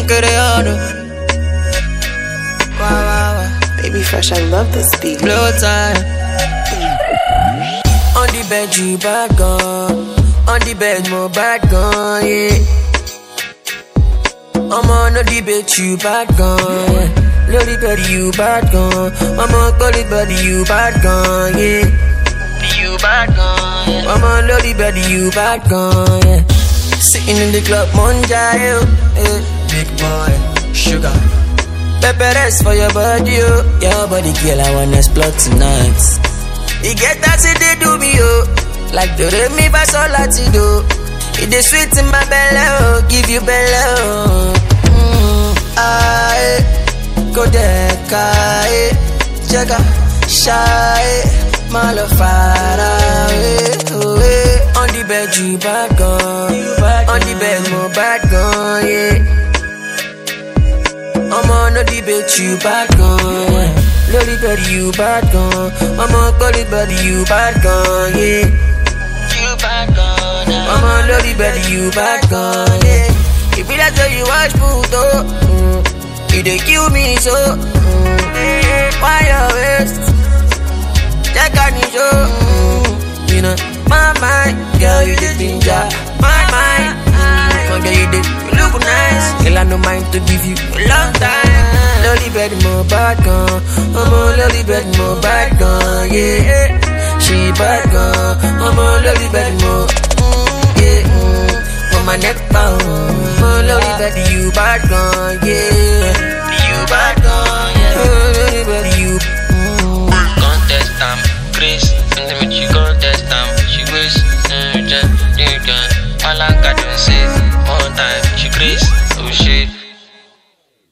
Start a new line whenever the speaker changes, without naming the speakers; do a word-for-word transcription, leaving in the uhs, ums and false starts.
get it on. Wow, wow, wow.
Baby Fresh, I love this beat.
Blow time. On the bed, you bad gone. On the bed, more bad gone, yeah. I'm on the debate, you bad gone. Lady bed, you bad gone. I'm on the bed, you bad gone, yeah. You bad gone, yeah. I'm on the bed, you bad gone, yeah. Sitting in the club, Monja, yeah. Big boy, sugar. Pepper rest for your body, oh. Your body, girl, I wanna explore tonight. You get that, see they do me, oh. Like the me pass all I do. It is sweet in my belly, oh. Give you belly, oh. Mm, I go there, kai. Jaga, shy. My love far away, away. On the bed, you bad gone. On the bed, more bad gone, yeah. I'm on the debate, you bad gone. Lily bed, you bad gone. I'm on the bed, you bad gone, yeah. You bad gone. I'm on the bed, you bad gone, yeah. If it like you watch Pluto, mm, you dey kill me so. Mm, why you waste? That kind of show, mm, you know, my mind, girl, you the ginger. My mind, mm, girl, you the, you look nice. Girl, I no mind to give you a long time. Lolly bed, more bad gone. I'm on lolly bed, more bad gone, yeah. She bad gone. I'm on lolly bed, more, mm, yeah. Mm, on my neck bound. I'm on lolly bed, you bad gone, yeah. You bad gone, yeah. Lolly bed, you.
Contest time, Chris, and then when she contest time, she wish, and you just, you can. All I got to say, one time, she Chris, oh shit.